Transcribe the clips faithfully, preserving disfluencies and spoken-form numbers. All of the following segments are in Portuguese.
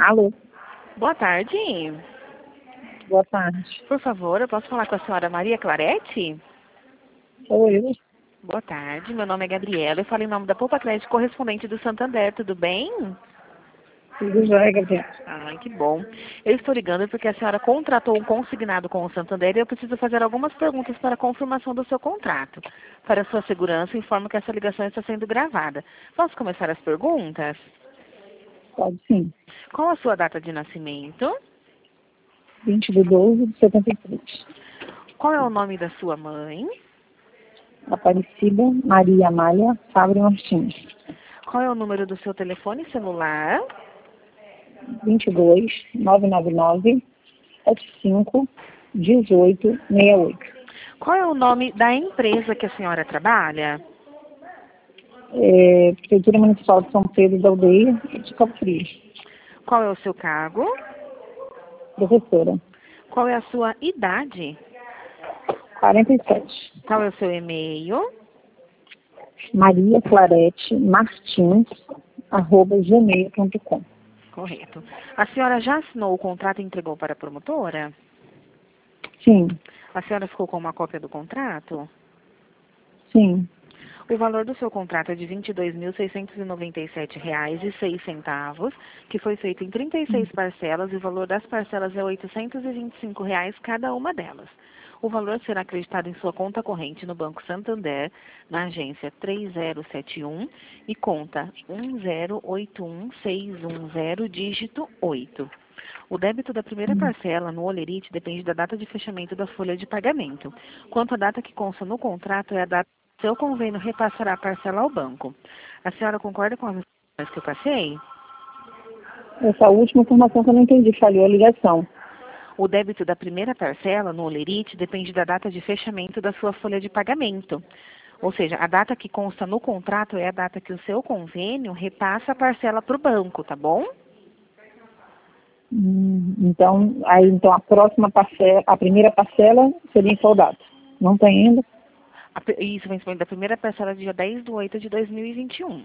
Alô, Boa tarde. boa tarde. Por favor, eu posso falar com a senhora Maria Clarete? Sou eu. Boa tarde, meu nome é Gabriela. Eu falo em nome da Poupa Crédito correspondente do Santander, tudo bem? Tudo jóia, Gabriela. Ai, que bom. Eu estou ligando porque a senhora contratou um consignado com o Santander e eu preciso fazer algumas perguntas para a confirmação do seu contrato. Para sua segurança, informo que essa ligação está sendo gravada. Posso começar as perguntas? Pode sim. Qual a sua data de nascimento? vinte de doze de setenta e três. Qual é o nome da sua mãe? Aparecida Maria Amália Fábio Martins. Qual é o número do seu telefone celular? vinte e dois, nove nove nove, sete cinco, um oito seis oito. Qual é o nome da empresa que a senhora trabalha? É, Prefeitura Municipal de São Pedro da Aldeia de Cabo Frio. Qual é o seu cargo? Professora. Qual é a sua idade? quarenta e sete. Qual é o seu e-mail? Maria Clarete Martins, arroba gmail ponto com. Correto. A senhora já assinou o contrato e entregou para a promotora? Sim, A senhora ficou com uma cópia do contrato? sim. O valor do seu contrato é de vinte e dois mil seiscentos e noventa e sete reais e seis centavos, que foi feito em trinta e seis parcelas e o valor das parcelas é oitocentos e vinte e cinco reais cada uma delas. O valor será acreditado em sua conta corrente no Banco Santander, na agência três zero sete um e conta um zero oito um seis um zero, dígito oito. O débito da primeira parcela no Olerite depende da data de fechamento da folha de pagamento. Quanto à data que consta no contrato, é a data que seu convênio repassará a parcela ao banco. A senhora concorda com as informações que eu passei? Essa última informação que eu não entendi, falhou a ligação. O débito da primeira parcela no Olerite depende da data de fechamento da sua folha de pagamento. Ou seja, a data que consta no contrato é a data que o seu convênio repassa a parcela para o banco, tá bom? Hum, Então, aí, então a próxima parcela, a primeira parcela seria em qual data? Não tem ainda? A pe- Isso, vencimento da primeira parcela dia dez de oito de dois mil e vinte e um.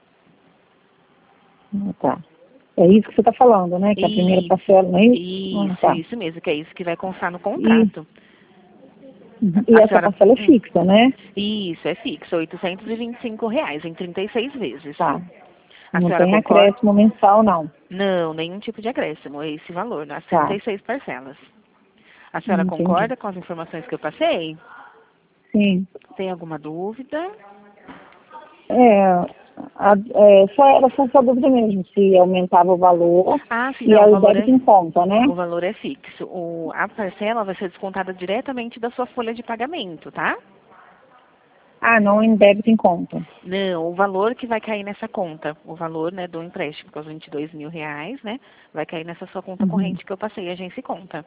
Ah, tá. É isso que você está falando, né? Que a primeira Isso, parcela, não é isso? Ah, isso, tá. isso mesmo, que é isso que vai constar no E, contrato. e A essa senhora, parcela é hum, fixa, né? isso, é fixo, oitocentos e vinte e cinco reais em trinta e seis vezes. Tá. A Não senhora tem concorda? acréscimo mensal, não. Não, nenhum tipo de acréscimo, é esse valor, nas trinta Tá. e seis parcelas. A senhora Hum, Entendi. concorda com as informações que eu passei? Sim. Tem alguma dúvida? É, a, é, só era só essa dúvida mesmo, se aumentava o valor Ah, sim, e não, aí o o valor débito é, em conta, né? o valor é fixo. O, a parcela vai ser descontada diretamente da sua folha de pagamento, tá? Ah, não em débito em conta. Não, o valor que vai cair nessa conta, o valor, né, do empréstimo, que é os vinte e dois mil reais, né, vai cair nessa sua conta Uhum. corrente que eu passei, agência e conta.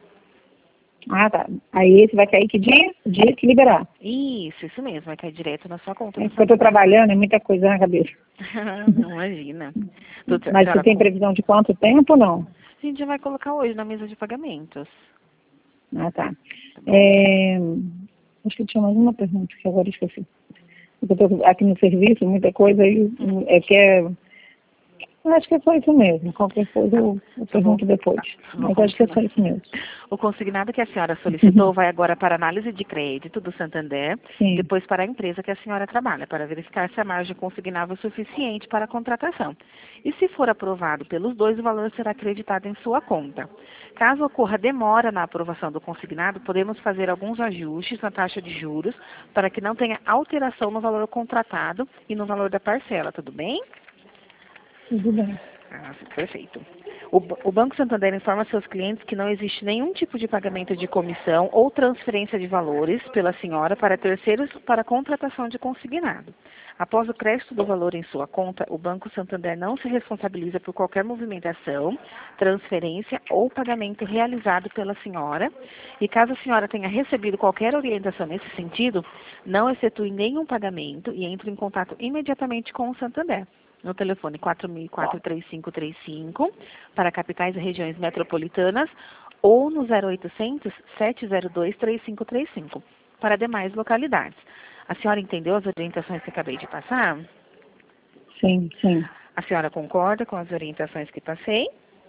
Ah, tá. Aí esse vai cair que dia? Dia que liberar. Isso, isso mesmo, vai cair direto na sua conta É do porque eu estou Santander. trabalhando, é muita coisa na cabeça. Não, imagina. Doutora, a Mas você senhora, tem com- previsão de quanto tempo ou não? a gente já vai colocar hoje na mesa de pagamentos, Ah, tá. tá bom? É, acho que tinha mais uma pergunta que agora eu esqueci. Eu estou aqui no serviço, muita coisa aí, é que é... Acho que é só isso mesmo. Qualquer coisa eu, eu Só vou, pergunto depois. vou Mas acho que é só confirmar. isso mesmo. O consignado que a senhora solicitou vai agora para análise de crédito do Santander, Sim. depois para a empresa que a senhora trabalha, para verificar se a margem consignável é suficiente para a contratação. E se for aprovado pelos dois, o valor será acreditado em sua conta. Caso ocorra demora na aprovação do consignado, podemos fazer alguns ajustes na taxa de juros para que não tenha alteração no valor contratado e no valor da parcela, tudo bem? Tudo bem. Ah, perfeito. O, ba- o Banco Santander informa seus clientes que não existe nenhum tipo de pagamento de comissão ou transferência de valores pela senhora para terceiros para contratação de consignado. Após o crédito do valor em sua conta, o Banco Santander não se responsabiliza por qualquer movimentação, transferência ou pagamento realizado pela senhora. E caso a senhora tenha recebido qualquer orientação nesse sentido, não efetue nenhum pagamento e entre em contato imediatamente com o Santander no telefone quatro mil e quatro, três cinco três cinco, para capitais e regiões metropolitanas, ou no zero oitocentos, sete zero dois, três cinco três cinco, para demais localidades. A senhora entendeu as orientações que acabei de passar? Sim, sim. A senhora concorda com as orientações que passei?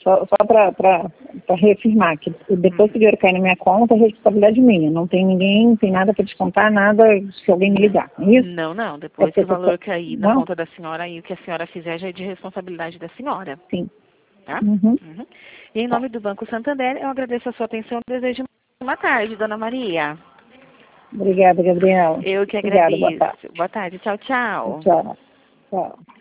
Só, só para reafirmar que depois que o dinheiro cai na minha conta, é responsabilidade minha. Não tem ninguém, não tem nada para descontar, nada se alguém me ligar. É isso? Não, não. Depois É que o porque- valor cair na não? conta da senhora, aí o que a senhora fizer já é de responsabilidade da senhora. Sim. Tá? Uhum. Uhum. E em nome do Banco Santander, eu agradeço a sua atenção e desejo uma tarde, dona Maria. Obrigada, Gabriela. Eu que Obrigada, boa agradeço. tarde. Boa tarde. Tchau, tchau. Tchau. Tchau.